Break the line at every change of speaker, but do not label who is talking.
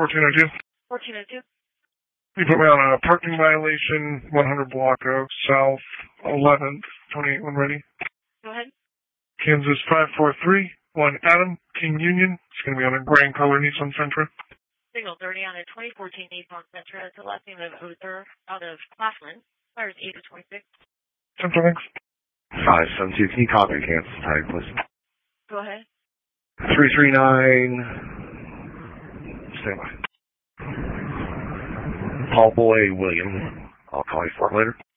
1402.
1402.
You put me on a parking violation, 100 Block Oak, South 11th, 28 when ready.
Go ahead.
Kansas 5431 Adam, King Union. It's going to be on a gray and color Nissan Sentra.
Signal 30 on a 2014 Nissan Sentra. It's the last name of Ozer out of Claflin. Fires 8 to 26.
Sentra, thanks.
572, can you copy Kansas tag, please?
Go ahead.
339. Stand by. Paul Boy William. I'll call you for it later.